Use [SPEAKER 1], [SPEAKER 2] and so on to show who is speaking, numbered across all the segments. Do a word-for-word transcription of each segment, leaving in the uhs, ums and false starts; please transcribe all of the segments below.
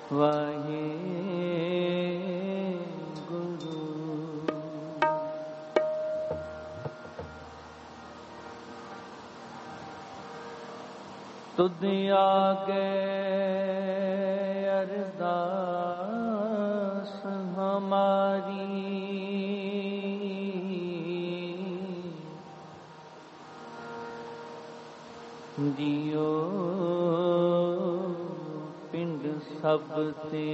[SPEAKER 1] वाहे गुरु। तुद आगे अरदास हमारी, जियो पिंड सब ते।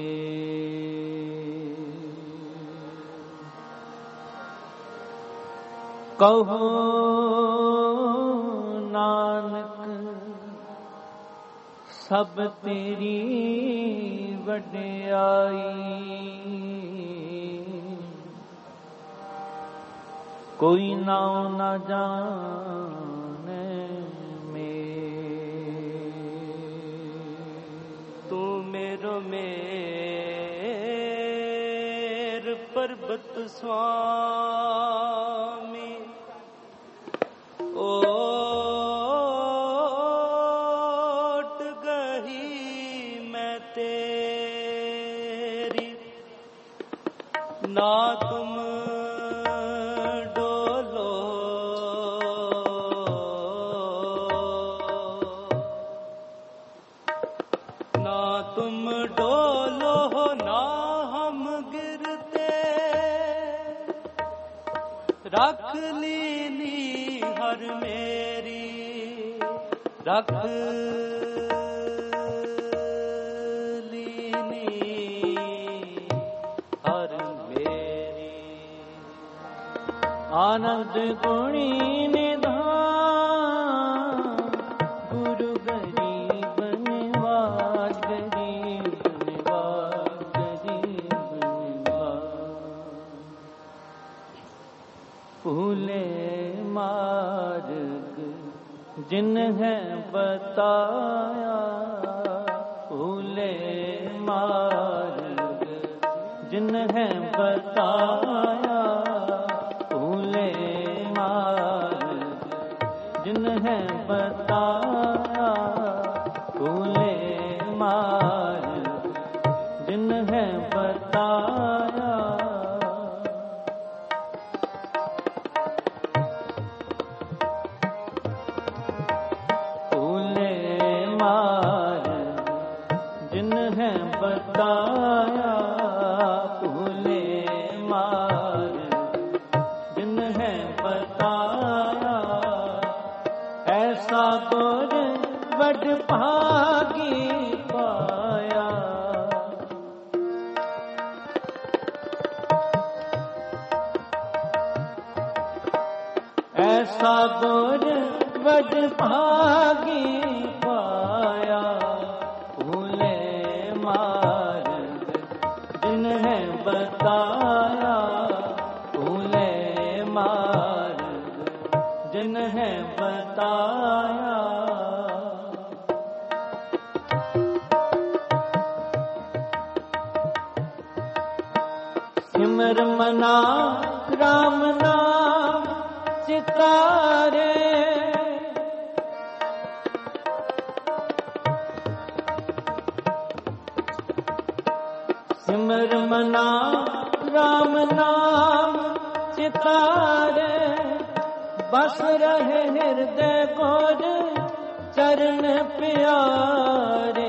[SPEAKER 1] कहो नानक सब तेरी वड्याई, कोई नाम न जाने
[SPEAKER 2] तू मेरो मेर पर्वत स्वामी। ओट गही मैं तेरी, ना तुम डोलो ना तुम डोलो ना हम गिरते। रख लीनी हर मेरी, रख लीनी हर मेरी।
[SPEAKER 1] आनंद गुणी निधान, गुरु गरीब निवाज, गरीब निवाज, गरीब निवाज। भूले मार्ग जिन्हें बताया, भूले मार्ग जिन्हें बताया, भूले मार्ग जिन्हें बताया, भूले मार्ग जिन्हें बताया। भूले मार्ग जिन्हें बताया, भूले मार्ग जिन्हें बताया। ऐसा गुर बड़ भागी पाया, ऐसा गुर बड़ भागी पाया। भूले मार्ग जिन्हें बताया, भूले मार्ग जिन्हें बताया। सिमर मना राम नाम चितारे, सिमर मना राम नाम चितारे। बस रहे हृदय गोर चरण प्यारे।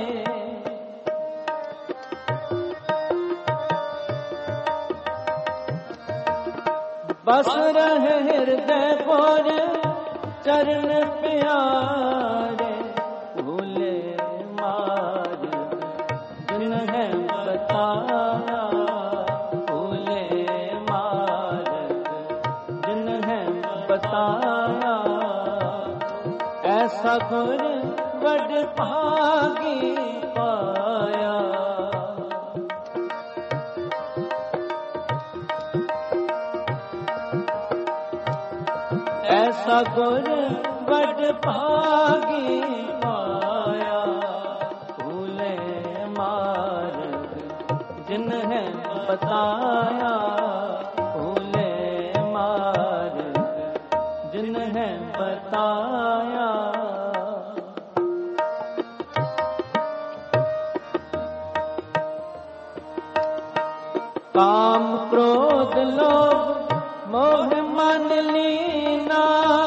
[SPEAKER 1] बस रहे हृदय गोर चरण प्यारे। भूले मार्ग जिन्हें बताया, भूले मार्ग जिन्हें बताया। ऐसा गुर बड़ भागी पाया, ऐसा गुर बड़ भागी पाया। भूले मार्ग जिन्हें बताया, भूले मार्ग जिन्हें बताया। काम क्रोध लोभ मोह मन लीना,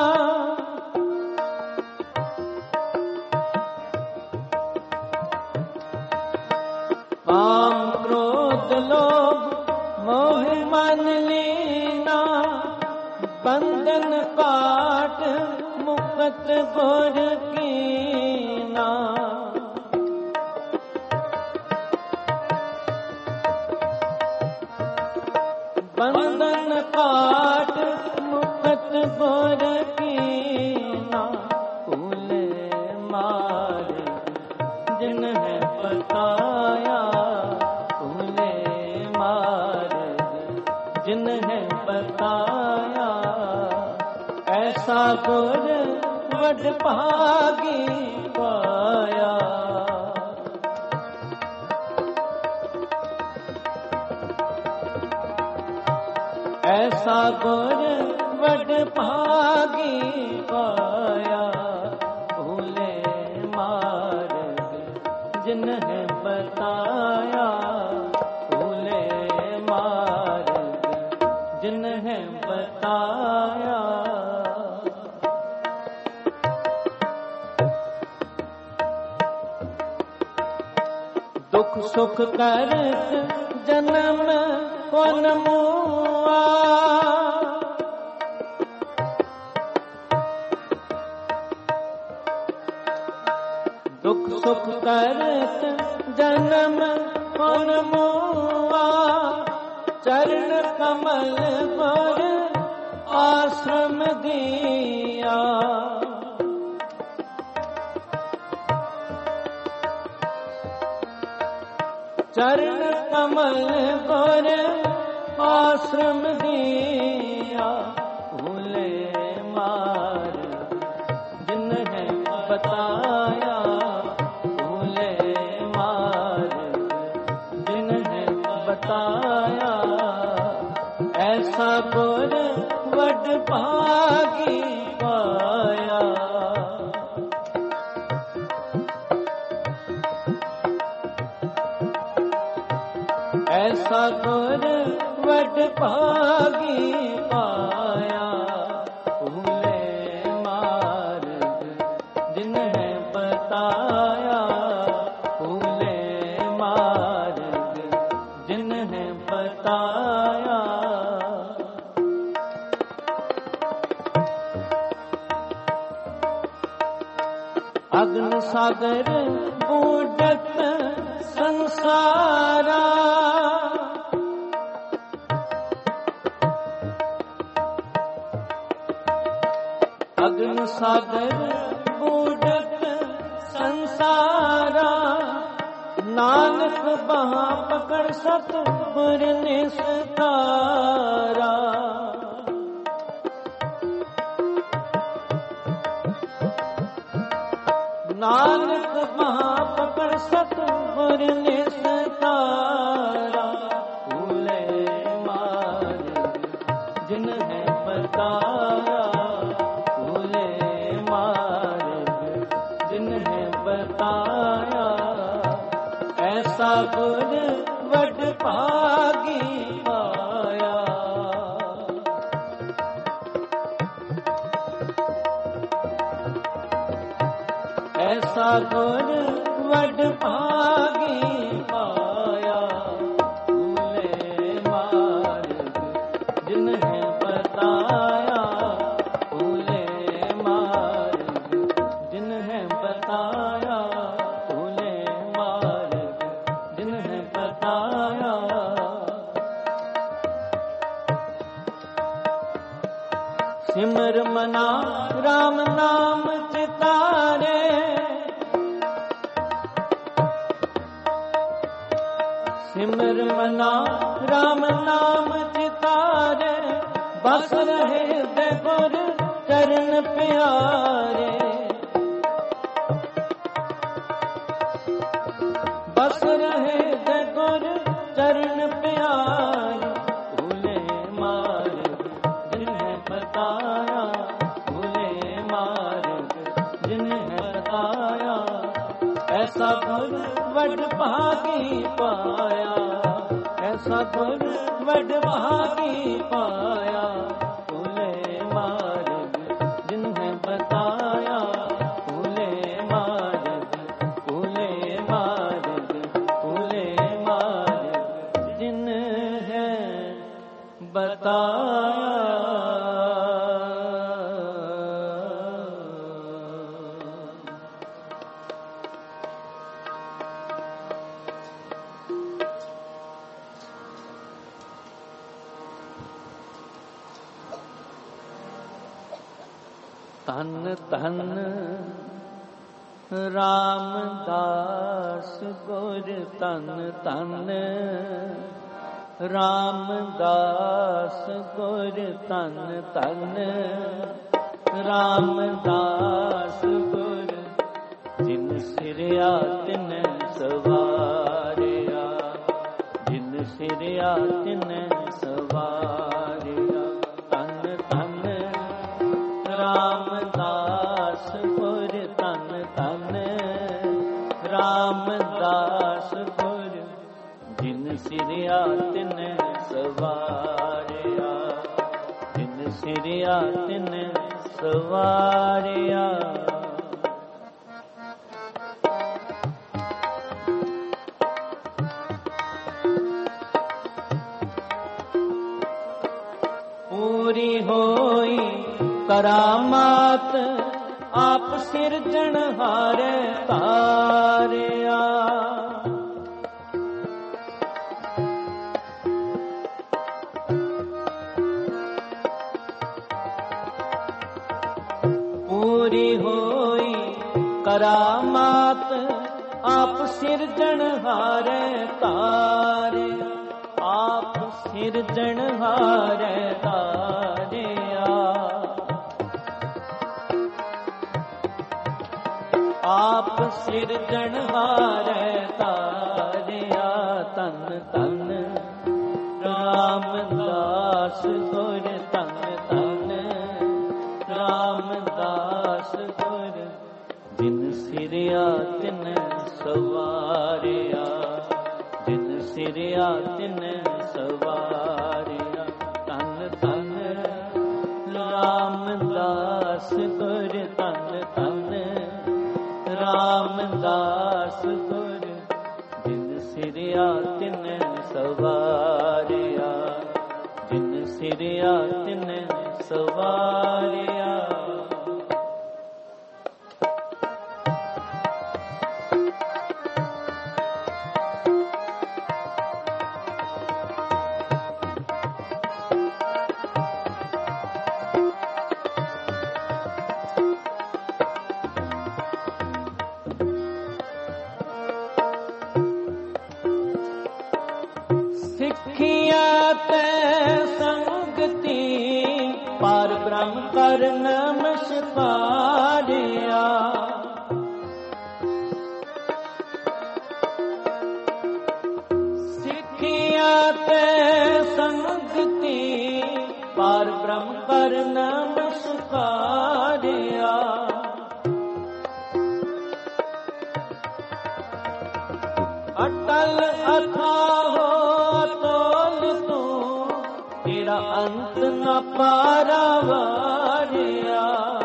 [SPEAKER 1] काम क्रोध लोभ मोह मन लीना, बंधन काट मुक्त गुर कीना। बंधन काट मुक्त गुर कीना, फूले मार जिन है बताया, फूले मार जिन है बताया, ऐसा गुर वड भागी पाया। ऐसा गुर वड भागी पाया, भूले मार्ग जिन है बताया, भूले मार्ग जिन है बताया। दुख सुख करत जन्म कौन मुआ, दुख सुख करत जन्म कौन मुआ, चरण कमल पर आश्रम दिया। चरण कमल पर आश्रम दिया, भूले मार जिन है बताया, भूले मार जिन है बताया, ऐसा गुर वड भागी पाया। ऐसा गुर वड भागी पाया, भूले मार्ग जिन है बताया, भूले मार्ग जिन है बताया। अग्नि सागर बूढ़त संसारा, अग्नि सागर बूढ़त संसारा, नानक बहा पकड़ सतगुर निस्तारा। नानक बहा पकड़ सतगुर निस्तारा, भूले मार्ग जिन है बताया, भूले मार्ग जिन है बताया, ऐसा गुर वड भागी पाया। ऐसा गुर वड भागी पाया, भूले मार्ग जिन है बताया, भूले मार्ग जिन है बताया, भूले मार्ग जिन है बताया। सिमर मना राम नाम चितारे, सिमर मना राम नाम चितारे, बस रहे गुर चरण प्यारे। बस रहे गुर चरण प्यारे, भूले मार्ग जिन है बताया, भूले मार्ग जिन है बताया, ऐसा गुर वड भागी पाया। ਐਸਾ ਗੁਰ ਵਡਭਾਗੀ ਪਾਇਆ, ਭੂਲੇ ਮਾਰਗ ਜਿਨ੍ਹੇ ਬਤਾਇਆ, ਭੂਲੇ ਮਾਰਗ, ਭੂਲੇ ਮਾਰਗ, ਭੂਲੇ ਮਾਰਗ ਜਿਨ੍ਹੇ ਬਤਾਇਆ। ਧੰਨ ਧੰਨ ਰਾਮਦਾਸ ਗੁਰ, ਧੰਨ ਧੰਨ ਰਾਮਦਾਸ ਗੁਰ, ਧੰਨ ਧੰਨ ਰਾਮਦਾਸ ਗੁਰ, ਜਿਨ ਸਿਰਿਆ ਤਿਨ ਸਵਾਰਿਆ, ਜਿਨ ਸਿਰਿਆ ਤਿਨ ਸਵਾਰਿਆ। ਧੰਨ ਧੰਨ ਰਾਮਦਾਸ ਗੁਰ, ਧੰਨ ਧੰਨ ਰਾਮਦਾਸ ਗੁਰ, ਜਿਨ ਸਿਰਿਆ ਤਿਨ ਸਵਾਰਿਆ, ਜਿਨ ਸਿਰਿਆ ਤਿਨ ਸਵਾਰਿਆ। ਪੂਰੀ ਹੋਈ ਕਰਾਮਾਤ ਆਪ ਸਿਰਜਣਹਾਰੇ ਤਾਰਿਆ, ਪੂਰੀ ਹੋਈ ਕਰਾਮਾਤ ਆਪ ਸਿਰਜਣਹਾਰੇ ਤਾਰਿਆ, ਆਪ ਸਿਰਜਣਹਾਰੇ ਤਾਰਿਆ, ਆਪ ਸਿਰਜਣਹਾਰੇ ਤਾਰਿਆ। ਧੰਨ ਧੰਨ ਰਾਮਦਾਸ ਗੁਰ, ਧੰਨ ਧੰਨ ਰਾਮਦਾਸ ਗੁਰ, ਜਿਨ ਸਿਰਿਆ ਤਿਨ ਸਵਾਰਿਆ, ਜਿਨ ਸਿਰਿਆ ਤਿਨ ਸਵਾਰਿਆ। ਧੰਨ ਧੰਨ ਰਾਮਦਾਸ ਗੁਰ, ਧੰਨ ਧੰਨ ਰਾਮਦਾਸ ਗੁਰ, ਜਿਨ ਸਿਰਿਆ ਤਿਨ ਸਵਾਰਿਆ, ਜਿਨ ਸਿਰਿਆ ਤਿਨ ਸਵਾਰਿਆ। ਸਿੱਖਿਆ ਤੈ ਸੰਗਤੀ ਪਾਰ ਬ੍ਰਹਮ ਕਰ ਨਮਸਕਾਰਿਆ, ਸਿੱਖਿਆ ਤੈ ਸੰਗਤੀ ਪਾਰ ਬ੍ਰਹਮ ਕਰ ਨਮਸਕਾਰਿਆ, ਅਟਲ ਅਥਾਹੋ ਅਤੁਲ ਤੂੰ, ਤੇਰਾ ਅੰਤ ਨ ਪਾਰਾਵਾਰਿਆ,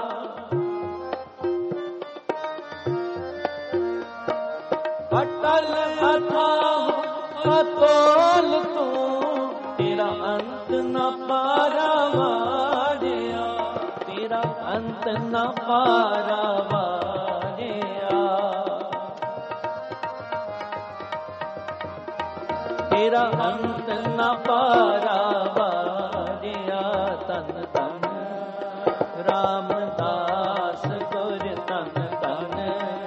[SPEAKER 1] ਅਟਲ ਅਥਾਹੋ ਅਤੁਲ ਤੂੰ, ਤੇਰਾ ਅੰਤ ਨ ਪਾਰਾਵਾਰਿਆ, ਤੇਰਾ ਅੰਤ ਨ ਪਾਰਾਵਾਰਿਆ। ਤੇਰਾ ਅੰਤ ਨ ਪਾਰਾਵਾਰਿਆ। ਧੰਨ ਧੰਨ ਰਾਮਦਾਸ ਗੁਰ, ਧੰਨ ਧੰਨ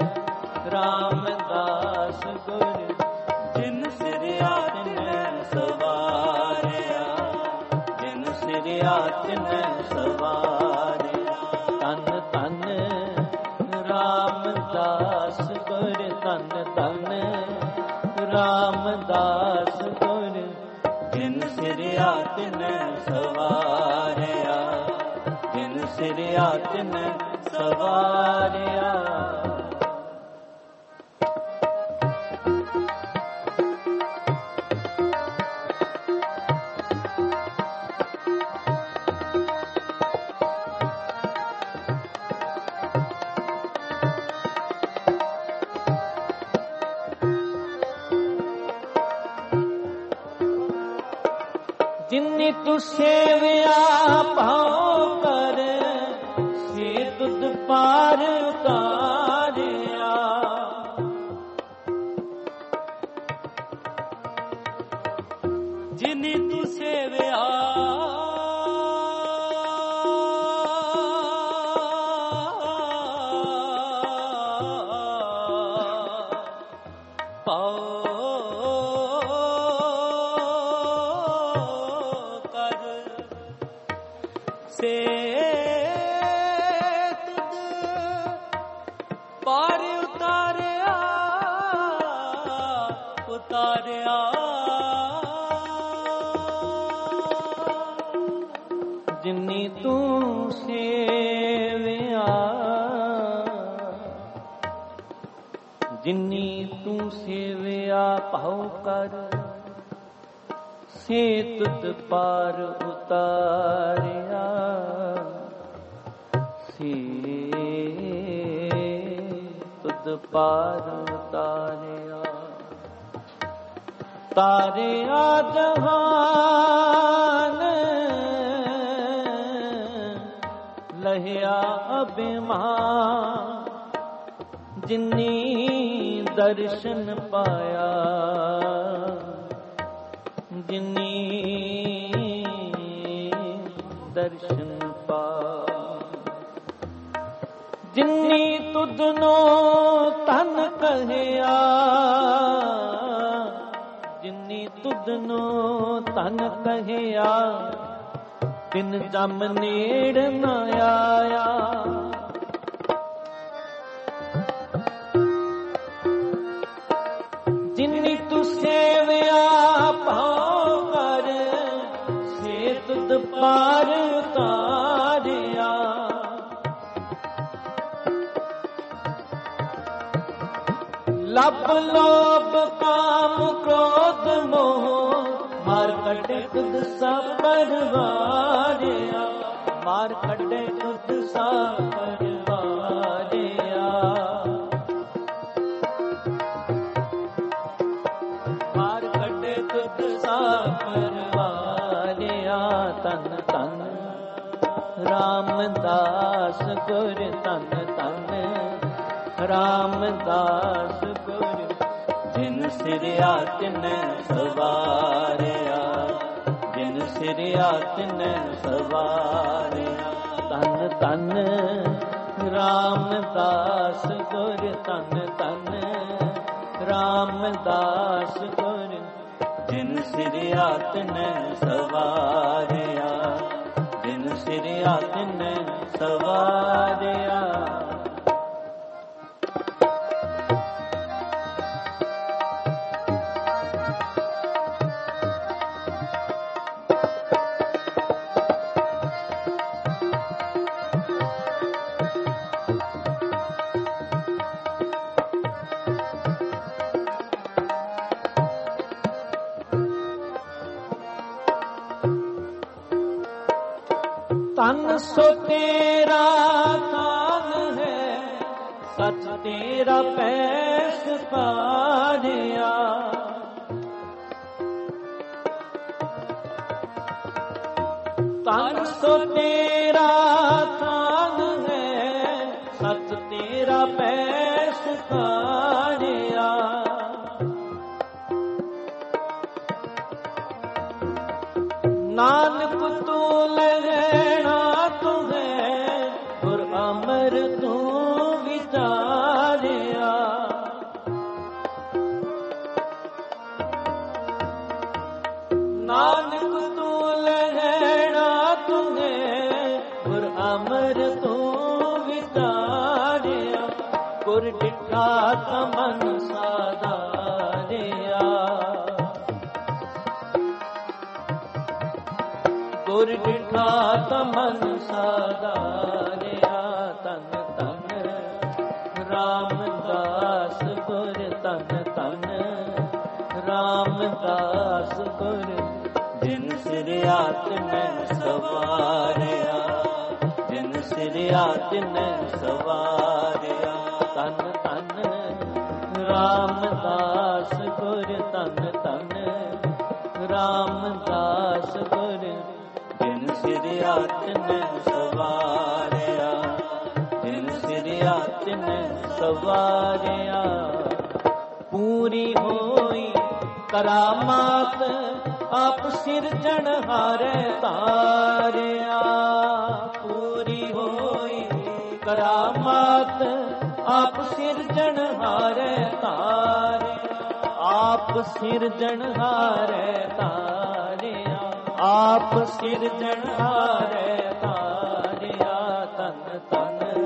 [SPEAKER 1] ਰਾਮਦਾਸ ਗੁਰ, ਜਿਨ ਸਿਰਿਆ ਤਿਨ ਸਵਾਰਿਆ, ਜਿਨ ਸਿਰਿਆ ਤਿਨ ਸਵਾਰਿਆ। ਧੰਨ ਧੰਨ ਰਾਮਦਾਸ ਗੁਰ, ਧੰਨ ਧੰਨ ਰਾਮਦਾਸ ਗੁਰ, ਜਿਨ ਸਿਰਿਆ ਤਿਨ ਸਵਾਰਿਆ, ਜਿਨ ਸਿਰਿਆ ਤਿਨ ਸਵਾਰਿਆ। ਜਿਨੀ ਤੂੰ ਸੇਵਿਆ ਭਾਉ ਕਰ ਸੇ ਤੁਧ ਪਾਰ ਉਤਾਰਿਆ।
[SPEAKER 2] ਜਿਨੀ ਤੂੰ ਸੇਵਿਆ
[SPEAKER 1] ਜਿਨੀ ਤੂੰ ਸੇਵਿਆ ਜਿਨੀ ਤੂੰ ਸੇਵਿਆ ਭਾਉ ਕਰ ਸੇ ਤੁਧ ਪਾਰ ਉਤਾਰਿਆ। ਸੇ ਤੁਧ ਪਾਰ ਉਤਾਰਿਆ। ਤਾਰਿਆ ਜਹਾਨ ਲਹਿਆ ਅਭਿਮਾਨ ਜਿਨੀ ਦਰਸ਼ਨ ਪਾਇਆ। ਜਿਨੀ ਦਰਸ਼ਨ ਪਾਇਆ। ਜਿਨੀ ਤੁਧਨੋ ਤਨ ਕਹਿਆ। ਜਿਨੀ ਤੁਧਨੋ ਤਨ ਕਹਿਆ ਤਿਨ ਜਮ ਨੇੜ ਨ ਆਇਆ। ਜਿਨੀ ਤੂੰ ਸੇਵਿਆ ਭਾਉ ਕਰ ਸੇ ਤੁਧ ਪਾਰ ਉਤਾਰਿਆ। ਲੱਭ ਲੋਭ ਕਾਮ ਕ੍ਰੋਧ ਮੋਹ ਮਾਰ ਕੱਢੇ ਤੁਧ ਸਾ ਪਰਵਾਰਿਆ। ਮਾਰ ਕੱਢੇ ਤੁਧ ਸਾ ਪਰਵਾਰਿਆ। ਮਾਰ ਕੱਢੇ ਤੁਧ ਸਾ ਪਰਵਾਰਿਆ। ਤਨ ਤਨ ਰਾਮਦਾਸ ਗੁਰ ਤਨ ਤਨ ਰਾਮਦਾਸ ਗੁਰ ਜਿਨ ਸਿਰਿਆ ਤਿਨ ਸਵਾਰਿਆ। ਜਿਨ ਸਿਰਿਆ ਤਿਨ ਸਵਾਰਿਆ। ਤਨ ਤਨ ਰਾਮਦਾਸ ਗੁਰ ਤਨ ਤਨ ਰਾਮਦਾਸ ਗੁਰ ਜਿਨ ਸਿਰਿਆ ਤਿਨ ਸਵਾਰਿਆ। ਜਿਨ ਸਿਰਿਆ ਤਿਨ ਸਵਾਰਿਆ। ਤਨ ਸੋ ਤੇਰਾ ਤਾਨ ਹੈ ਸਚ ਤੇਰਾ ਪੈਸ ਪਾਰਿਆ। ਤਨ ਸੋ ਤੇਰਾ ਤਾਨ ਹੈ ਸਚ ਤੇਰਾ ਪੈਸ ਪਾਰਿਆ। ਨਾਨਕ ਤੂੰ ਲੈਣਾ ਤੂੰ ਹੈ ਗੁਰ ਅਮਰ ਤੂੰ ਵਿਚਾਰਿਆ। ਨਾਨਕ ਤੂੰ ਲੈਣਾ ਤੂੰ ਹੈ ਗੁਰ ਅਮਰ ਤੂੰ ਵਿਚਾਰਿਆ। ਗੁਰ ਡਿਠਾ ਤਮਨ ਸਾਧਾਰਿਆ। ਗੁਰ ਡਿਠਾ ਤਮਨ ਸਾਧਾਰਿਆ। ਤਨ ਤਨ ਰਾਮਦਾਸ ਗੁਰ ਤਨ ਤਨ ਰਾਮਦਾਸ ਗੁਰ ਜਿਨ ਸਿਰਿਆ ਤਿਨ ਸਵਾਰਿਆ। ਜਿਨ ਸਿਰਿਆ ਤਿਨ ਸਵਾਰਿਆ। ਤਨ ਤਨ ਰਾਮਦਾਸ ਗੁਰ ਤਨ ਤਨ ਰਾਮਦਾਸ ਗੁਰ ਸਿਰਿਆ ਤਿਨੈ ਸਵਾਰਿਆ, ਜਿਨ ਸਿਰਿਆ ਤਿਨੈ ਸਵਾਰਿਆ। ਪੂਰੀ ਹੋਈ ਕਰਾਮਾਤ ਆਪ ਸਿਰਜਣਹਾਰੈ ਧਾਰਿਆ, ਪੂਰੀ ਹੋਈ ਕਰਾਮਾਤ ਆਪ ਸਿਰਜਣਹਾਰੈ ਧਾਰਿਆ, ਆਪ ਸਿਰਜਣਹਾਰੈ ਧਾਰਿਆ, ਆਪ ਸਿਰਜਣਹਾਰੈ ਧਾਰਿਆ। ਧੰਨ ਧੰਨ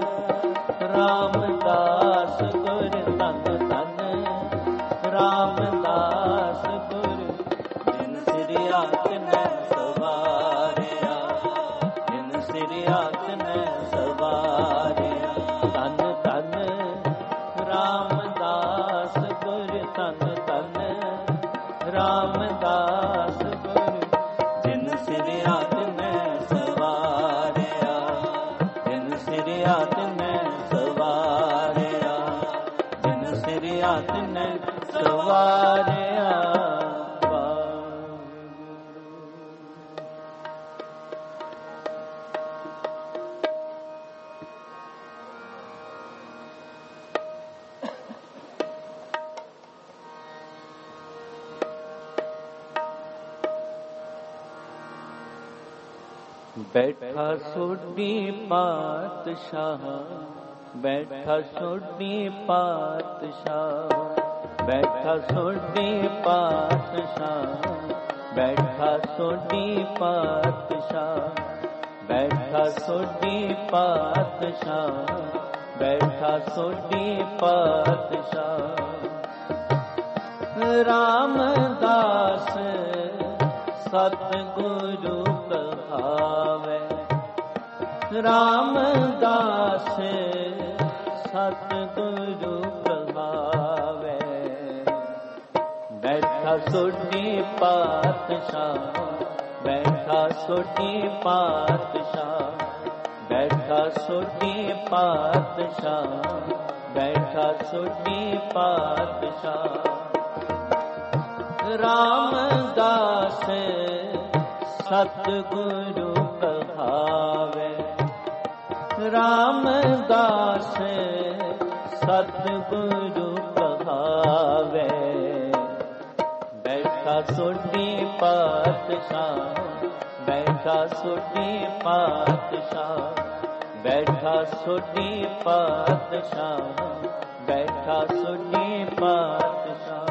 [SPEAKER 1] ਰਾਮਦਾਸ ਗੁਰ, ਧੰਨ ਧੰਨ ਰਾਮਦਾਸ ਗੁਰ, ਜਿਨ ਸਿਰਿਆ ਤਿਨੈ ਸਵਾਰਿਆ, ਜਿਨ ਸਿਰਿਆ ਤਿਨੈ ਸਵਾਰਿਆ। ਧੰਨ ਧੰਨ ਰਾਮਦਾਸ ਗੁਰ, ਧੰਨ ਧੰਨ ਰਾਮਦਾਸ ਗੁਰ, ਜਿਨ ਸਿਰਿਆ ਤਿਨੈ ਸਵਾਰਿਆ, ਜਿਨ ਸਿਰਿਆ ਤਿਨੈ ਸਵਾਰਿਆ, ਜਿਨ ਸਿਰਿਆ ਤਿਨੈ ਸਵਾਰਿਆ। ਬੈਠਾ ਸੋਢੀ ਪਾਤਸ਼ਾਹ, ਬੈਠਾ ਸੋਢੀ ਪਾਤਸ਼ਾਹ, ਬੈਠਾ ਸੋਢੀ ਪਾਤਸ਼ਾਹ, ਬੈਠਾ ਸੋਢੀ ਪਾਤਸ਼ਾਹ, ਬੈਠਾ ਸੋਢੀ ਪਾਤਸ਼ਾਹ, ਬੈਠਾ ਸੋਢੀ ਪਾਤਸ਼ਾਹ। ਰਾਮਦਾਸ ਸਤਿਗੁਰੂ ਕਹਾਵੇ, ਰਾਮਦਾਸ ਸਤਿਗੁਰੂ ਕਹਾਵੇ। ਬੈਠਾ ਸੋਢੀ ਪਾਤਸ਼ਾਹ, ਬੈਠਾ ਸੋਢੀ ਪਾਤਸ਼ਾਹ, ਬੈਠਾ ਸੋਢੀ ਪਾਤਸ਼ਾਹ, ਬੈਠਾ ਸੋਢੀ ਪਾਤਸ਼ਾਹ। ਰਾਮਦਾਸ ਸਤਿਗੁਰੂ ਕਹਾਵੇ, ਰਾਮਦਾਸ ਸਤਿਗੁਰੂ ਕਹਾਵੇ। ਬੈਠਾ ਸੋਢੀ ਪਾਤਸ਼ਾਹ, ਬੈਠਾ ਸੋਢੀ ਪਾਤਸ਼ਾਹ, ਬੈਠਾ ਸੋਢੀ ਪਾਤਸ਼ਾਹ, ਬੈਠਾ ਸੋਢੀ ਪਾਤਸ਼ਾਹ।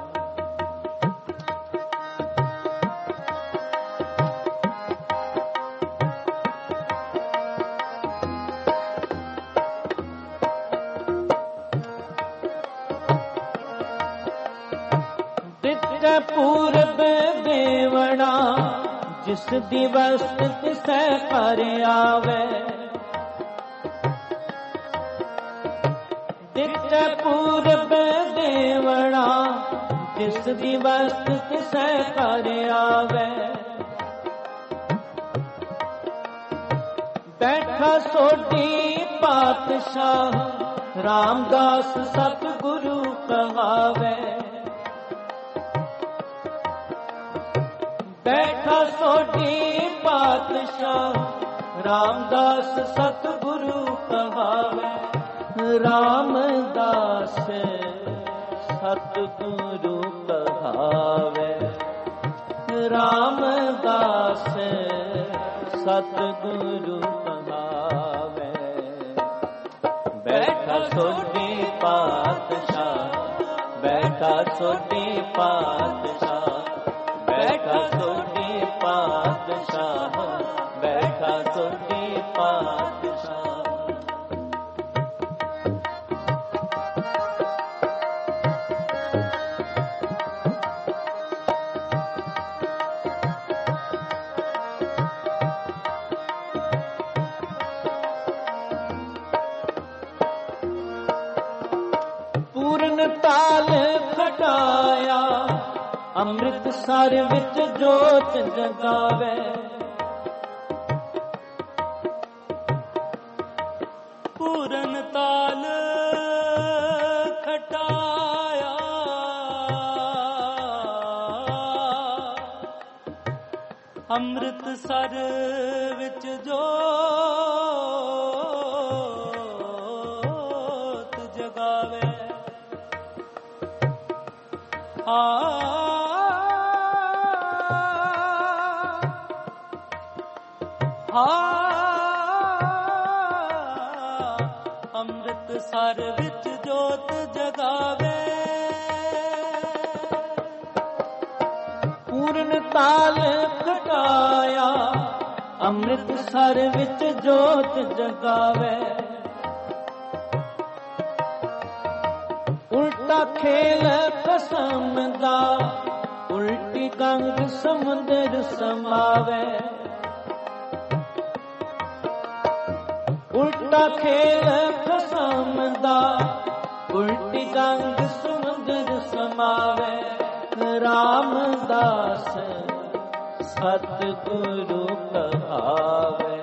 [SPEAKER 1] ਪੂਰਬ ਦੇਵਣਾ ਜਿਸ ਦਿਵਸ ਤਿਸੈ ਘਰ ਆਵੇ, ਦਿੱਤੇ ਪੂਰਬ ਦੇਵਣਾ ਜਿਸ ਦਿਵਸ ਤਿਸੈ ਘਰ ਆਵੇ। ਬੈਠਾ ਸੋਢੀ ਪਾਤਸ਼ਾਹ, ਰਾਮਦਾਸ ਸਤਿਗੁਰੂ ਕਹਾਵੇ। ਬੈਠਾ ਸੋਢੀ ਪਾਤਸ਼ਾਹ, ਰਾਮਦਾਸ ਸਤਿਗੁਰੂ ਕਹਾਵੇ। ਰਾਮਦਾਸ ਸਤਿਗੁਰੂ ਕਹਾਵੇ, ਰਾਮਦਾਸ ਸਤਿਗੁਰੂ ਕਹਾਵੇ। ਬੈਠਾ ਸੋਢੀ ਪਾਤਸ਼ਾਹ, ਬੈਠਾ ਸੋਢੀ ਪਾਤਸ਼ਾਹ, ਬੈਠਾ ਸੋਢੀ ਪਾਤਸ਼ਾਹ, ਬੈਠਾ ਸੋਢੀ ਪਾਤਸ਼ਾਹ। ਪੂਰਨ ਤਾਲ ਖਟਾਇਆ, ਅੰਮ੍ਰਿਤਸਰ ਵਿੱਚ ਜੋਤ ਜਗਾਵੇ।
[SPEAKER 2] ਪੂਰਨ ਤਾਲ ਖਟਾਇਆ, ਅੰਮ੍ਰਿਤਸਰ ਵਿੱਚ ਜੋਤ ਜਗਾਵੇ। ਆ ਅੰਮ੍ਰਿਤਸਰ ਵਿੱਚ ਜੋਤ ਜਗਾਵੇ।
[SPEAKER 1] ਪੂਰਨ ਤਾਲ ਖਟਾਇਆ ਅੰਮ੍ਰਿਤਸਰ ਵਿੱਚ ਜੋਤ ਜਗਾਵੇ। ਉਲਟਾ ਖੇਲ ਖਸਮ ਦਾ ਉਲਟੀ ਗੰਗ ਸਮੁੰਦਰ ਸਮਾਵੇ। ਉਲਟਾ ਖੇਲ ਖਸਮ ਦਾ ਉਲਟੀ ਗੰਗ ਸਮੁੰਦਰ ਸਮਾਵੇ। ਰਾਮਦਾਸ ਸਤਿਗੁਰੂ ਕਹਾਵੇ।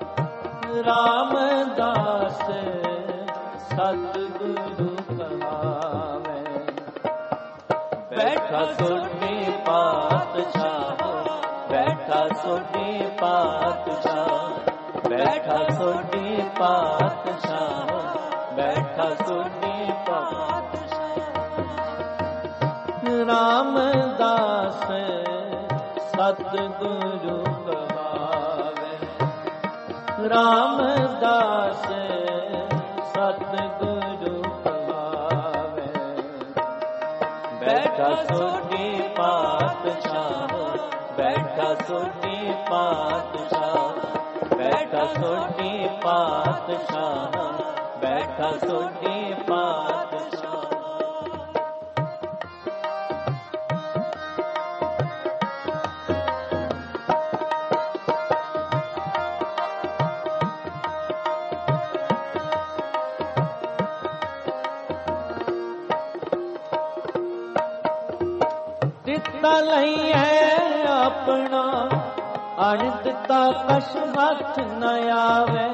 [SPEAKER 1] ਰਾਮਦਾਸ ਸਤਿਗੁਰੂ ਕਹਾਵੇ। ਬੈਠਾ ਸੋਢੀ ਪਾਤਸ਼ਾਹ, ਬੈਠਾ ਸੋਢੀ ਪਾਤਸ਼ਾਹ, ਬੈਠਾ ਸੋਢੀ ਪਾਤਸ਼ਾਹ, ਬੈਠਾ ਸੋਢੀ ਪਾਤਸ਼ਾਹ। ਰਾਮਦਾਸ ਸਤਿਗੁਰੂ ਕਹਾਵੇ। ਰਾਮਦਾਸ ਸਤਿਗੁਰੂ ਕਹਾਵੇ। ਬੈਠਾ ਸੋਢੀ ਪਾਤਸ਼ਾਹ, ਬੈਠਾ ਸੋਢੀ ਪਾਤਸ਼ਾਹ, ਬੈਠਾ ਸੋਢੀ ਪਾਤਸ਼ਾਹ, ਬੈਠਾ ਸੋਢੀ ਪਾਤਸ਼ਾਹ। ਦਿੱਤਾ ਲਈਐ ਆਪਣਾ ਅਣ ਦਿੱਤਾ ਕਛ ਹੱਥ ਨ ਆਵੇ।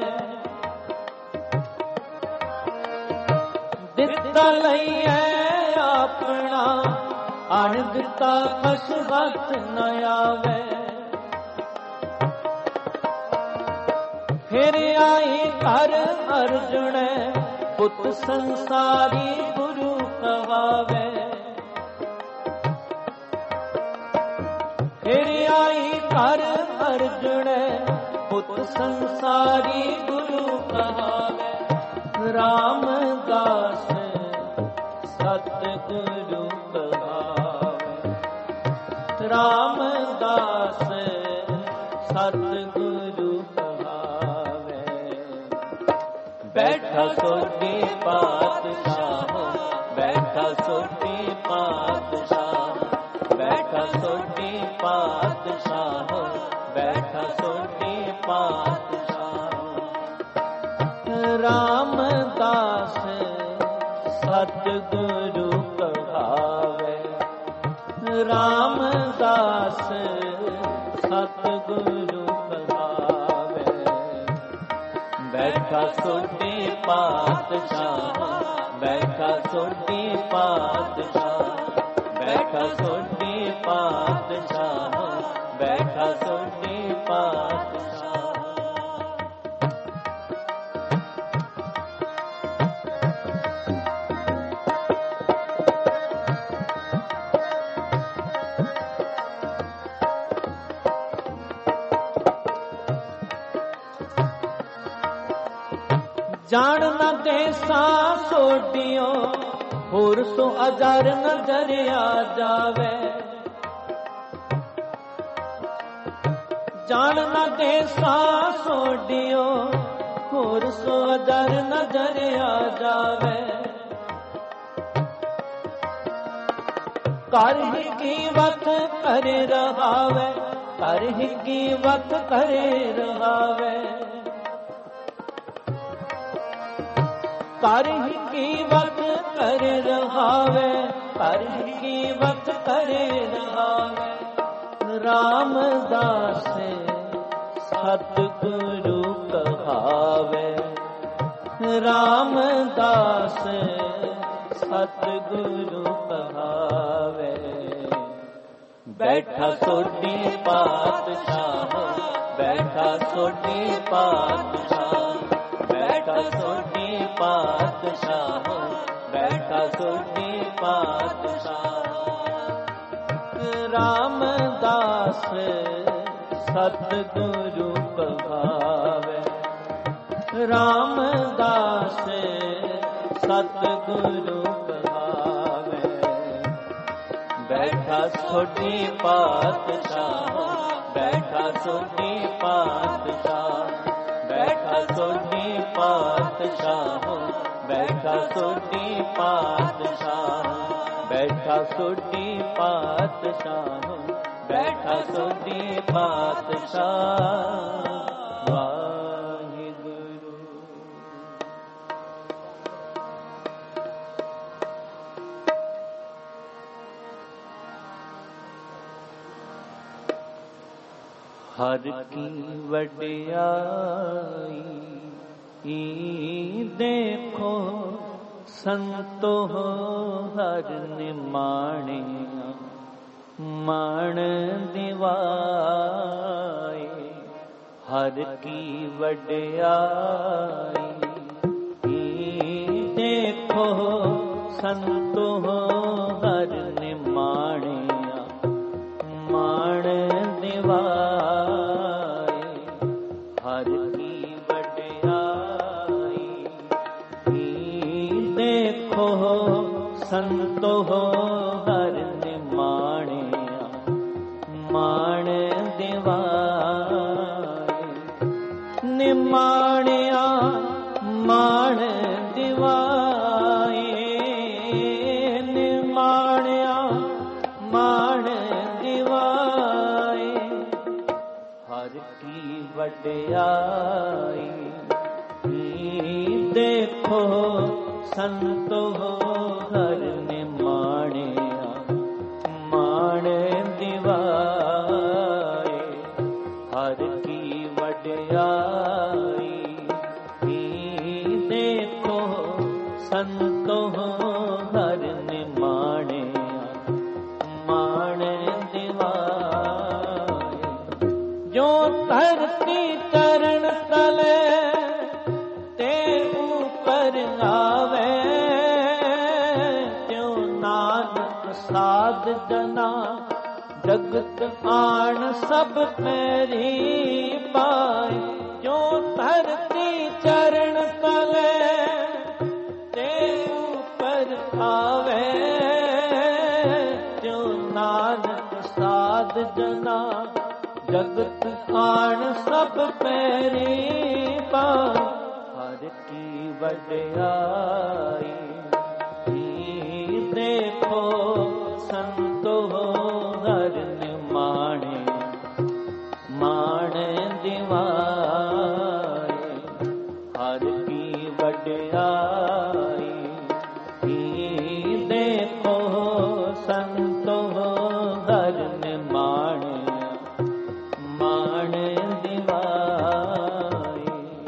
[SPEAKER 1] ਦਿੱਤਾ ਲਈਐ ਆਪਣਾ ਅਣ ਦਿੱਤਾ ਕਛ ਹੱਥ ਨ ਆਵੇ। ਫਿਰ ਆਈ ਘਰ ਅਰਜੁਨੈ ਪੁੱਤ ਸੰਸਾਰੀ ਗੁਰੂ ਕਹਾਵੇ। ਫਿਰ ਆਈ ਘਰ ਅਰਜੁਨੈ ਪੁੱਤ ਸੰਸਾਰੀ ਗੁਰੂ ਕਹਾਵੇ। ਰਾਮਦਾਸ ਸਤਿਗੁਰੂ ਕਹਾਵੇ। ਰਾਮਦਾਸ ਸਤਿਗੁਰੂ ਕਹਾਵੇ। ਬੈਠਾ ਸੋਢੀ ਪਾਤਸ਼ਾਹ, ਬੈਠਾ ਸੋਢੀ ਪਾਤਸ਼ਾਹ, ਬੈਠਾ ਸੋਢੀ ਪਾਤਸ਼ਾਹ, ਬੈਠਾ ਸੋਢੀ ਪਾਤਸ਼ਾਹ। ਰਾਮਦਾਸ ਸਤਿਗੁਰੂ ਕਹਾਵੇ। ਰਾਮਦਾਸ ਸਤਿਗੁਰੂ ਕਹਾਵੇ। ਬੈਠਾ ਸੋਢੀ ਪਾਤਸ਼ਾਹ, ਬੈਠਾ ਸੋਢੀ ਪਾਤਸ਼ਾਹ, ਬੈਠਾ ਸੋਢੀ ਪਾਤਸ਼ਾਹ, ਬੈਠਾ ਸੋਢੀ ਪਾਤਸ਼ਾਹ। ਜਾਣ ਨਾ ਦੇਸਾਂ ਸੋਢਿਓ ਹੋਰ ਸੋ ਅਜਰ ਨਜ਼ਰ ਆ ਜਾਵੇ। ਜਾਣ ਨਾ ਦੇਸਾਂ ਸੋਢਿਓ ਹੋਰ ਸੋ ਅਜਰ ਨਜ਼ਰ ਆ ਜਾਵੇ। ਕਰ ਹੀ ਕੀਵਤ ਕਰ ਰਹਾਵੇ, ਕਰ ਹੀ ਕੀਵਤ ਕਰ ਰਹਾਵੇ। ਕਰ ਹੀ ਕੀਵਤ ਕਰ ਰਹਾਵੇ, ਕਰ ਹੀ ਕੀਵਤ ਕਰ ਰਹਾਵੇ। ਰਾਮਦਾਸ ਸਤਿਗੁਰੂ ਕਹਾਵੇ। ਰਾਮਦਾਸ ਸਤਿਗੁਰੂ ਕਹਾਵੇ। बैठा सोडी पातशाह, बैठा सोडी पातशाह, बैठा सोडी पातशाह, बैठा सोडी पातशाह। रामदास सतगुरु पभावे, रामदास सतगुरु पभावे। बैठा सोडी पातशाह, बैठा सोडी पातशाह, बैठा सोडी पातशाह, बैठा सोडी पातशाह, बैठा सोडी पातशाह, बैठा सोडी पातशाह। वाहिगुरु। हर की वडियाई देखो संतो हर निमाणिया, मान दिवाए। हर की वडियाई देखो संतो हर निमाणिया, मान दिवाए। हर की वडियाई देखो संतो हर निमाणिया, मान दिवाए। निमाणिया मान दिवाए, निमाणिया मान दिवाए। हर की वडियाई देखो संतो हर निमाणिया, मान दिवाए। हर की वडियाई देखो संतो हर निमाणिया, मान दिवाए। जो धरती चरण तले ते ऊपर आवे, त्यों नानक साध जना जगत आन सब मेरी पाए। जो धरती चरण तले ते ऊपर आवे, त्यों नानक साध जना जगत आन सब मेरी पाए। हर की वडियाई देखो संतो हर निमाणे, मान दिवाए। हर की वडियाई देखो संतो हर निमाणे, मान दिवाए।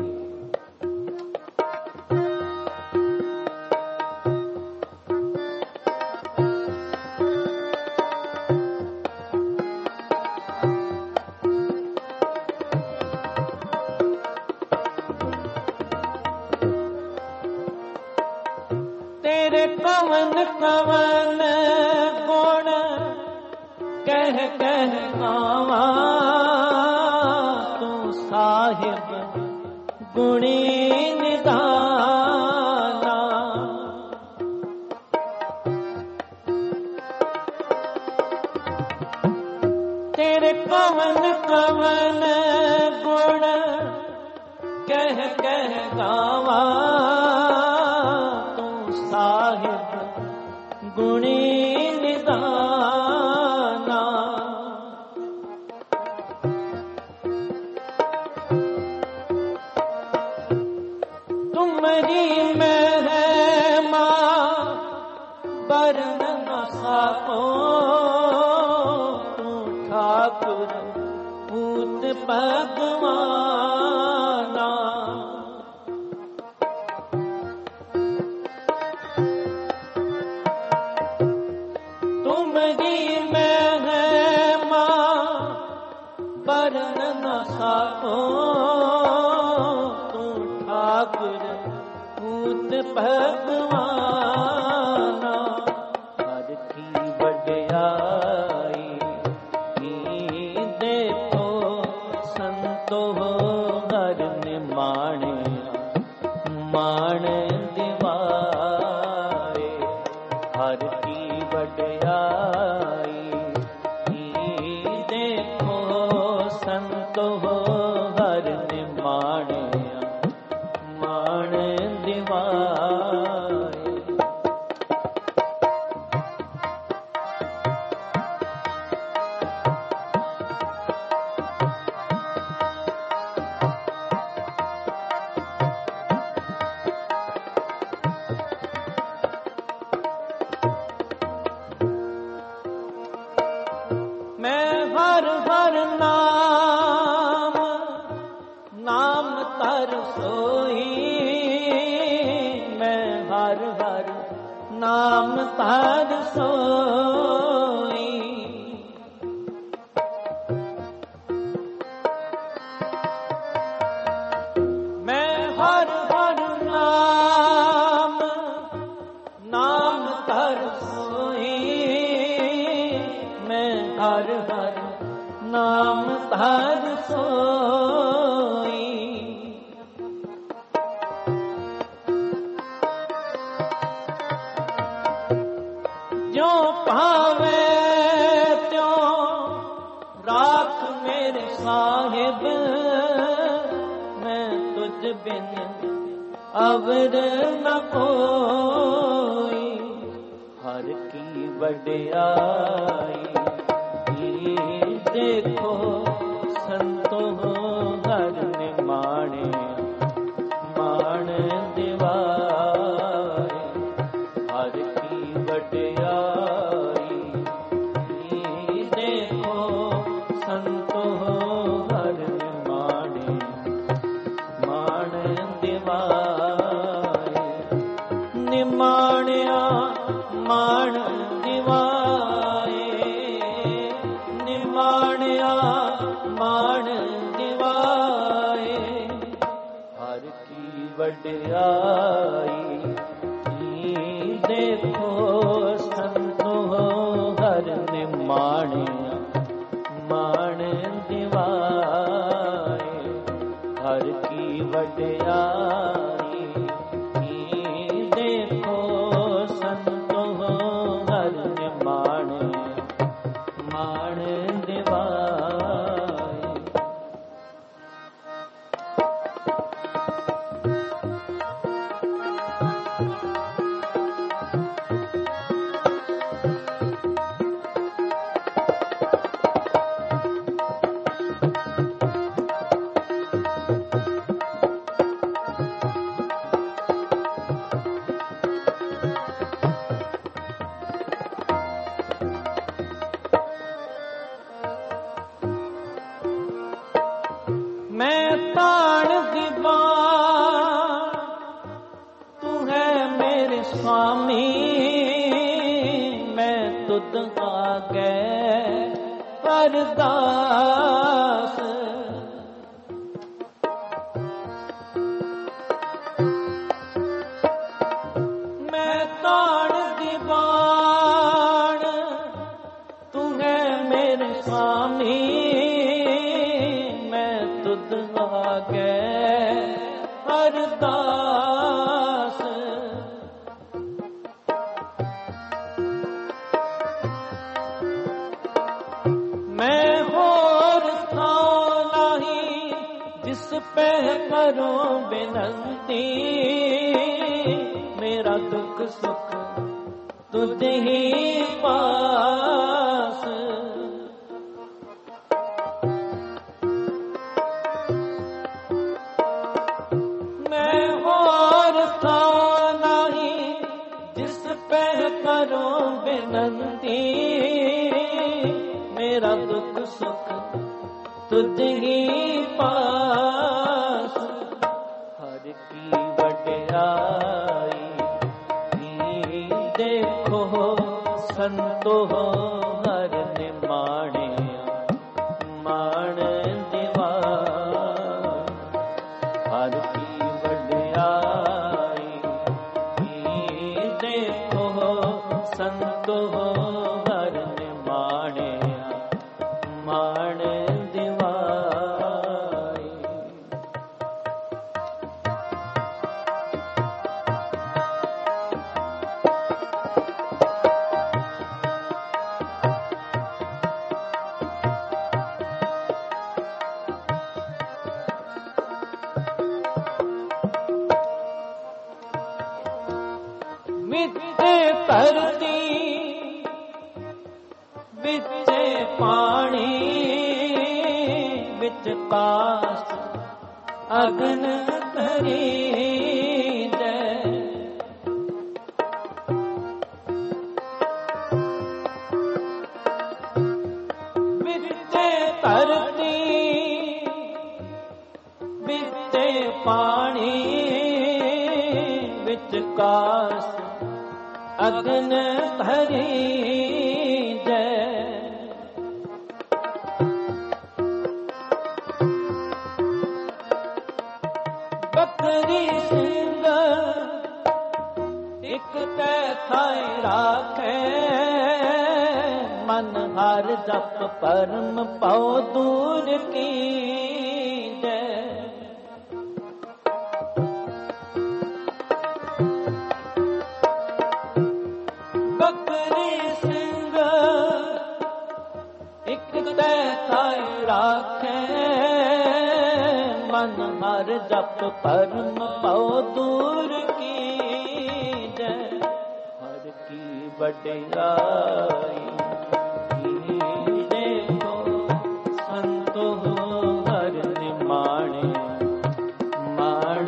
[SPEAKER 1] तेरे कवन कवन गुण कह कह आवा, तू साहिब गुणी निदाना। तेरे कवन कवन गुण कह कह गावा, तू साहिब गुणी निदाना। तुमरी महिमा बरन न सको, तू ठाकुर पूत भगवाना। तुमरी महिमा ਕਰਨ न साको तू ठाकुर पूत भगवाना हर की वड्याई देखो संतो हर निमाणे मान दिवाए हर की वड्याई देखो संतो हर निमाणे मान दिवाए। मैं हर हर नाम नाम तर सोई मैं हर हर नाम तर सोई मैं हर हर नाम नाम तर सोई मैं हर हर नाम तर सोई जो पावे त्यों राख मेरे साहिब मैं तुझ बिन अवर न कोई हर की वड्याई देखो संतो हर निमाणे मान दिवाए हर की वड्याई देखो संतो हर निमाणे मान दिवाए निमाणिया मान दिवाए निमाणिया मान दिवाए हर की वड्याई देखो संतो हर निमाणिया मान दिवाए हर की वड्याई देखो संतो हर निमाणिया मान दिवाए। मैं ताण दीवान तू है मेरे स्वामी मैं तुद आगे अरदास मैं ताण दीवान तू है मेरे स्वामी तुद आगे अरदास मैं होर था नहीं जिस पे करूं बिनती मेरा दुख सुख तुझ ही पास करो बिनती मेरा दुख सुख तुझ ही पास हर की वड्याई देखो संतो हर निमाणिया मान हर निमाणिया माण दिवाई। विचे धरती विचे पानी विच कास अगन धरी जय। विचे धरती विचे पानी विच कास अगन धरी जय। बकरी सिंह एक तै थाई राखे मन हर जप परम पाओ दूर की जय। बकरी सिंह एक तै थाई राखे मन हर जप परम पाओ दूर की जय। हर की बड़ाई देखो संतो हर निमाणे माण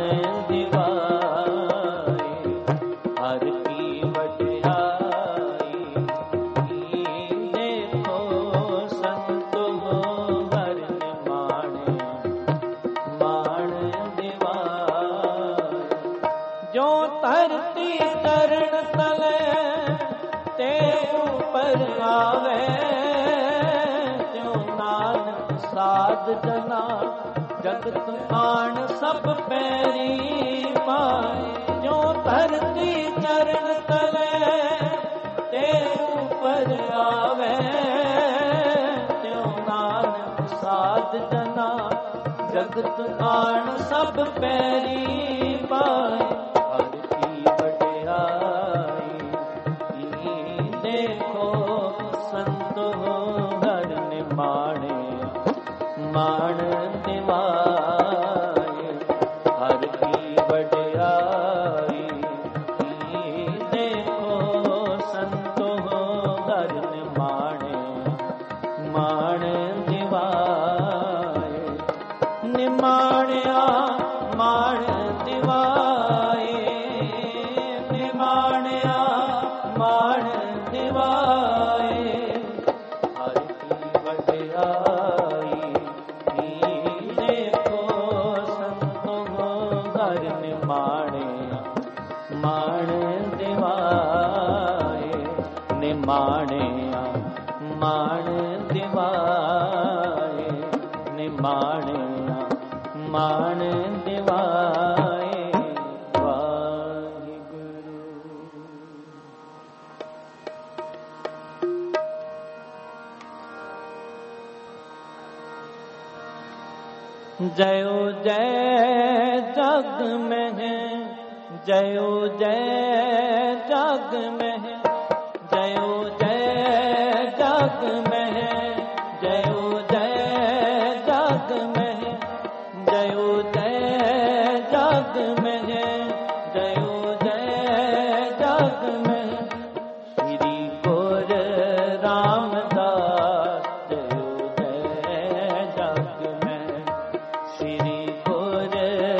[SPEAKER 1] दिवाई। हर की बड़ाई देखो संतो हर निमाणे माण दिवाई। जो धरती चरण तले ते ऊपर आवे जो नानक साध जना जगत आन सब पैरी पाए। जो धरती चरण तले ते ऊपर आवे जो नानक साध जना जगत आन सब पैरी पाए। हर की बड़ाई देखो संतो हर निमाणे माण दिवाई। हर की बड़ाई देखो संतो हर निमाणे माण दिवाई। निमाणिया माण दिवाई निमाणिया माण दिवाई। हर की बड़ाई देखो संतो हर निमाणे माण दिवाई। निमाणिया माण दिवाई निमाणिया माण दिवाई। वाहिगुरु। जयो जय जग में है जयो जय जग में है जयो जय जग में है जयो जय जग में है जयो जय जग में है जयो जय जग में है। श्री गुर रामदास जयो जय जग में। श्री गुर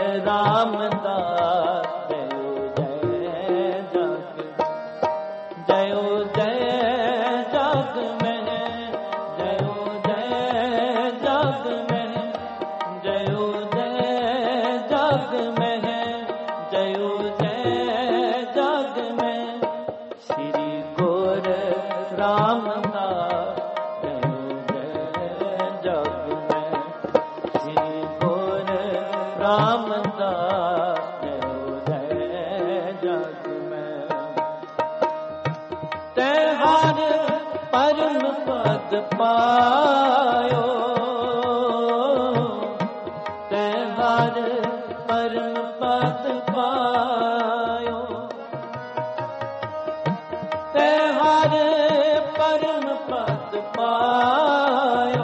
[SPEAKER 1] रामदास जयो जय जग। जयो जय जग में जयो जय जग में जयो जय जग में जयो जय जग में। श्री गुर रामदास जयो जय जग में। श्री गुर रामदास जयो जय जग में। ते हर परम पद पायो तै हर परम पद पायो तै हर परम पद पायो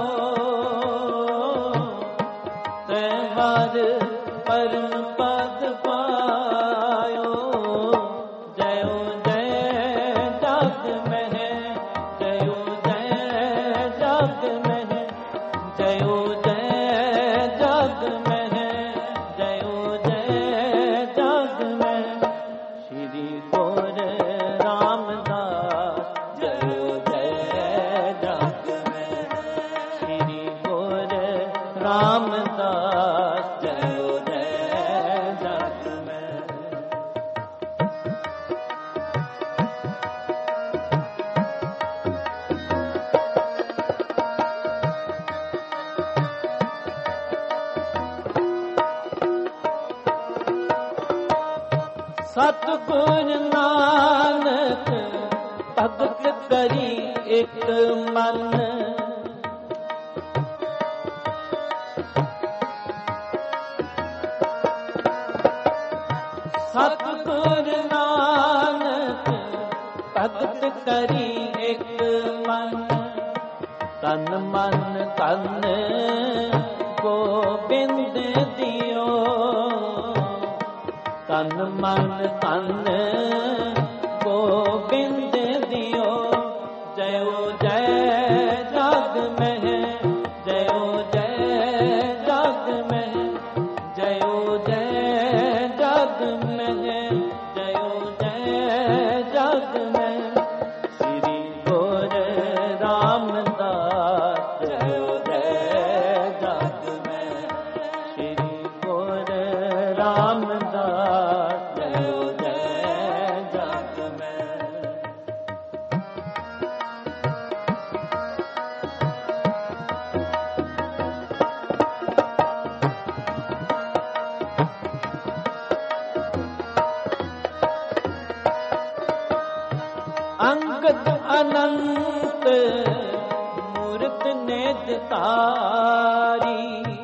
[SPEAKER 1] तै हर परम पद पायो जयो जय जग मह जयो जय जग मह जयो जय जग मह जयो जय जग मह श्री गोर रामदास जयो जय जग मह श्री गोर रामदास जयो जय जग मह सतगुर नानक भगत करी एक मन सतगुर नानक भगत करी एक मन तन मन तन गोबिंद दियो तन मन तन गोबिंद दियो जयो जय जग मह जयो जय जग मह जयो जय जग मह जयो जय जग मह श्री गोर रामदास जयो जय जग मह श्री गोर रामदास जयो जय जग मह अंगद अनंत मूर्त नेत तारी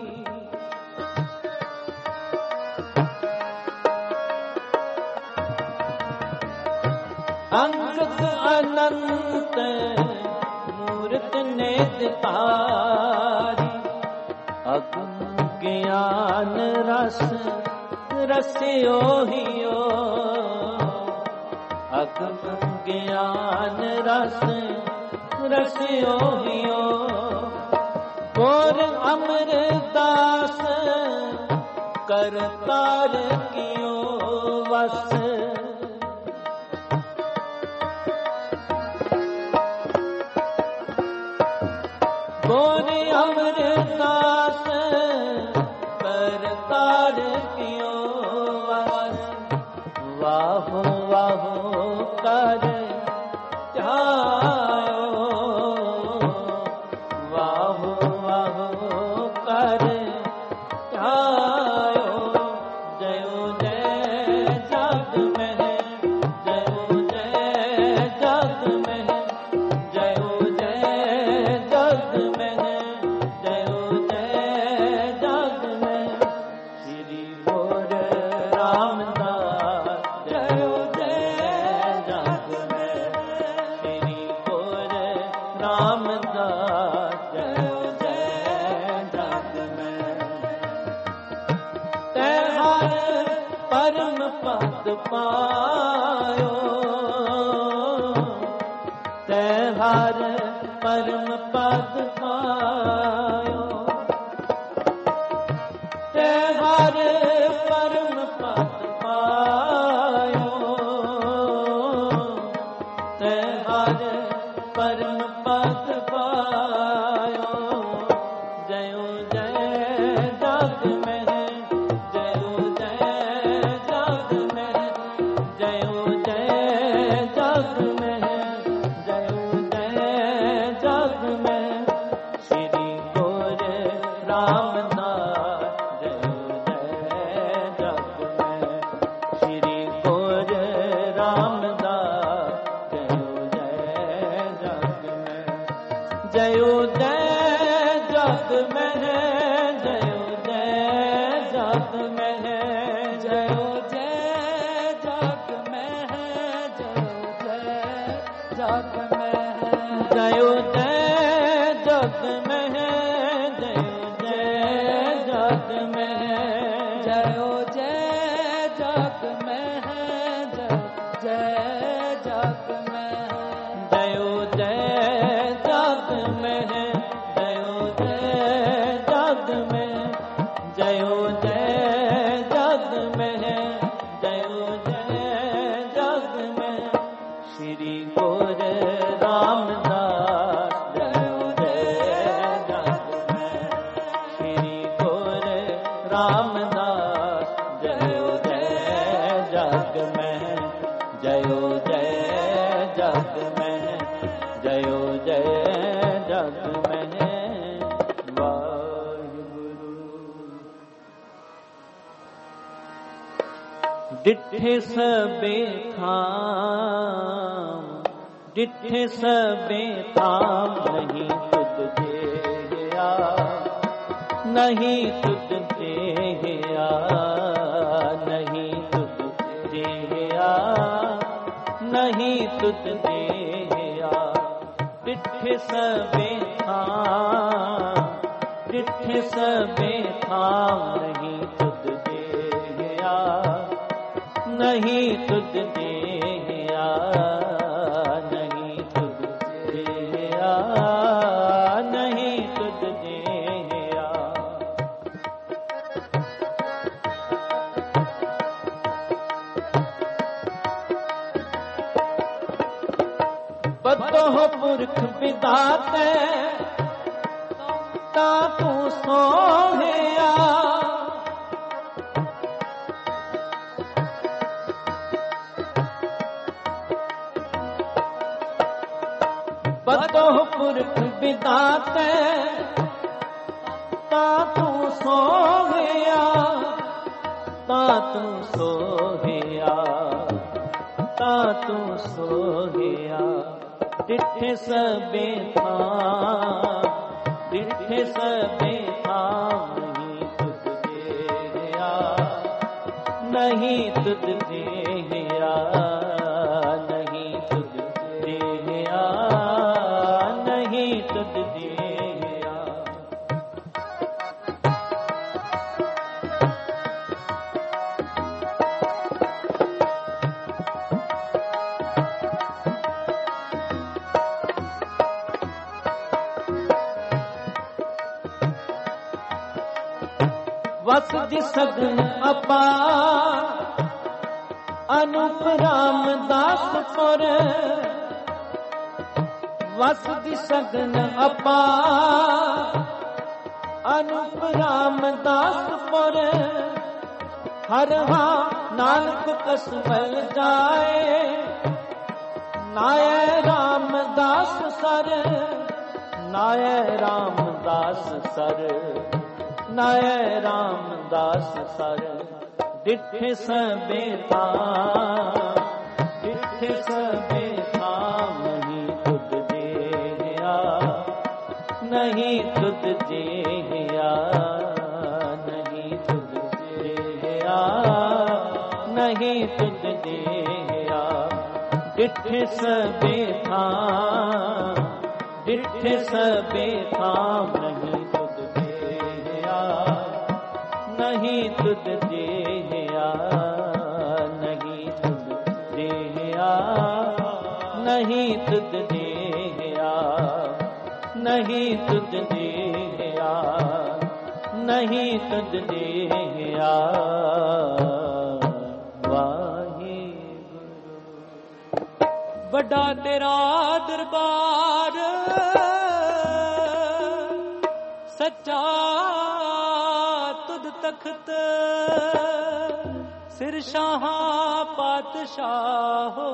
[SPEAKER 1] अंगद अनंत मूर्त नेत तारी अगम ज्ञान रस रस्यो हियो अगम ज्ञान रस रस्यो हियो गोर अमरदास करतार कियो वस गोर अमरदास करतार कियो वस वाहो वाहो कर ध्यायो वाहो वाहो कर ध्यायो जयो जय जग मह जयो जय जग मह जयो जय जग मह जयो जय जग मह श्री गोर रामदास जयो जय जग मह श्री गोर रामदास जयो जय जग मह तै हर परम पद पायो तै हर परम पद पायो तै हर परम पद पायो तै हर परम पद पायो जयो जय जग मह जयो जय जग मह जयो जय जग मह जयो जय जग मह श्री गोर रामदास जयो जय जग मह श्री गोर रामदास जयो जय जग मह जयो जय जग में जयो जय जग में
[SPEAKER 2] जयो जय जग में जयो जय जग में
[SPEAKER 1] जयो जय जग में जयो जय जग में
[SPEAKER 2] जयो जय जग में जय जय जग में
[SPEAKER 1] जयो जय जग में जयो जय जग में जयो जय जग में जयो जय जग में श्री गोर रामदास जयो जय जग में श्री गोर रामदास जयो जय जग में जयो जय जग में जयो जय जग में वाहिगुरु। डिठे सबे थाम डिठे सबे थाम नहीं तुझ देया नहीं तुझ देया नहीं तुझ देया नहीं तुझ देया डिठे सबे थाम डिठे सबे थाम नहीं तुझ देया नहीं तुझ देया नहीं तुझ देया नहीं तुझ देया बदो पुरख विदाते ता तू सोहया बदो पुरख विदाते ता तू सोहया ता तू सोहया ता तू सोहया डिठे सबे थाम डिठे सबे थाम नहीं तुझ देया नहीं तुझ देया नहीं तुझ देया वसदि सगन अपार अनूप रामदास पुर वसदि सगन अपार अनूप रामदास पुर हर हा नानक कसमल जाए नाय रामदास सर नाय रामदास सर नाय रामदास सर डिठे सबे थाम डिठे सबे थाम नहीं तुझ देया नहीं तुझ देया नहीं तुझ देया नहीं तुझ देया डिठे सबे थाम डिठे सबे थाम नहीं तुझ देया नहीं तुझ देया नहीं तुझ देया नहीं तुझ देया नहीं तुझ देया नहीं तुझ देया
[SPEAKER 2] बड़ा तेरा दरबार सच्चा तुद तख्त सिर शाह पातशाह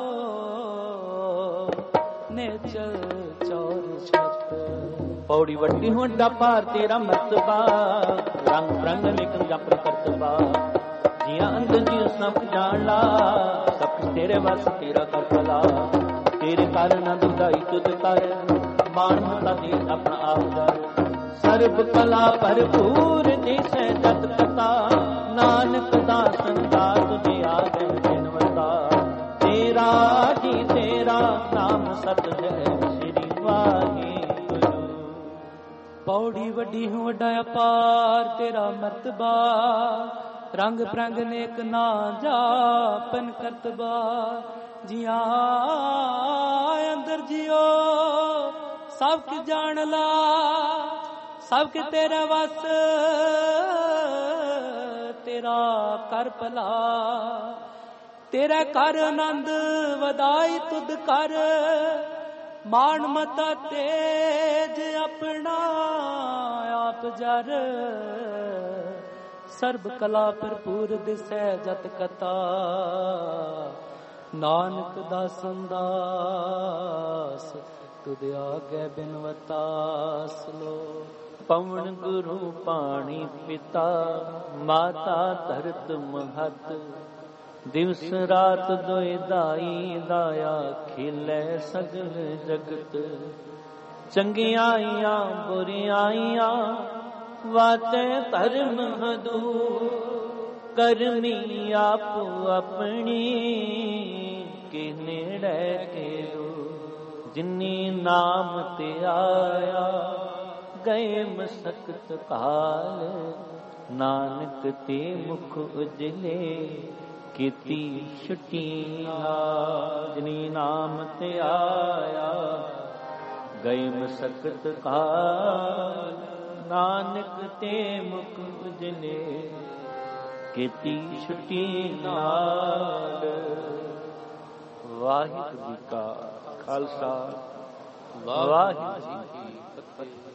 [SPEAKER 2] ने चल चौर छत
[SPEAKER 1] पौड़ी वड्डी होंडा पार तेरा मर्तबा रंग रंग लेकिन जप करतबा जिया अंत जी सब जान ला सब तेरे बस तेरा कर भला तेरे कारण दुदाई तुद कर मान ਮਾਤਾ ਦੀ ਆਪਣਾ ਆਪ ਦਾ ਸਰਬ ਕਲਾ ਭਰਪੂਰ ਜਿਸੈ ਜਤ ਕਥਾ ਨਾਨਕ ਦਾਸਨ ਦਾਸ ਜੀ ਆਗੇ ਬਿਨਵਤਾ ਤੇਰਾ ਜੀ ਤੇਰਾ ਨਾਮ ਸਤ ਹੈ ਸ੍ਰੀ ਵਾਹਿਗੁਰੂ।
[SPEAKER 2] ਪੌੜੀ ਵੱਡੀ ਹੂੰ ਵੱਡਾ ਅਪਾਰ ਤੇਰਾ ਮਰਤਬਾ ਰੰਗ ਪ੍ਰੰਗ ਨੇਕ ਨਾ ਜਾਪਨ ਕਰਤਬਾ ਜੀਆਂ ਅੰਦਰ ਜਿਓ ਸਭ ਕਿ ਜਾਣ ਲਾ ਸਭ ਕਿ ਤੇਰਾ ਵਸ ਤੇਰਾ ਕਰ ਭਲਾ ਤੇਰਾ ਕਰ ਆਨੰਦ ਵਧਾਈ ਤੁਧ ਕਰ ਮਾਨ ਮਤਾ ਤੇਜ ਆਪਣਾ ਆਪ ਜਰ ਸਰਬ ਕਲਾ ਭਰਪੂਰ ਦਿਸੈ ਜਤ ਕਥਾ ਨਾਨਕ ਦਾਸਨ ਦਾਸ ਤੁਧ ਆਗੇ ਬਿਨਵਤਾ ਸਲੋ।
[SPEAKER 1] ਪਵਨ ਗੁਰੂ ਪਾਣੀ ਪਿਤਾ ਮਾਤਾ ਧਰਤ ਮਹਤ ਦਿਵਸ ਰਾਤ ਦੋਇ ਦਾਈ ਦਾਇਆ ਖਿਲੇ ਸਗਲ ਜਗਤ ਚੰਗਿਆਈਆਂ ਬੁਰਿਆਈਆਂ ਵਾਤੇ ਧਰਮ ਹਦੂ ਕਰਮੀ ਆਪੋ ਆਪਣੀ ਕਿ ਨੇੜੇ ਕੇਰੋ ਜਿਨੀ ਨਾਮ ਤੇ ਆਇਆ ਗਏ ਮਸਕਤ ਕਾਲ ਨਾਨਕ ਤੇ ਮੁਖ ਉਜਲੇ ਕੀਤੀ ਛੁਟੀਆਂ ਜਿਨੀ ਨਾਮ ਤੇ ਆਇਆ ਗਏ ਮਸਕਤ ਕਾਲ ਨਾਨਕ ਤੇ ਮੁਖ ਉਜਲੇ ਕੀਤੀ ਛੁਟੀ ਨਾਲ। ਵਾਹਿਗੁਰੂ ਜੀ ਕਾ ਖਾਲਸਾ ਵਾਹਿਗੁਰੂ ਜੀ ਕੀ ਫਤਿਹ।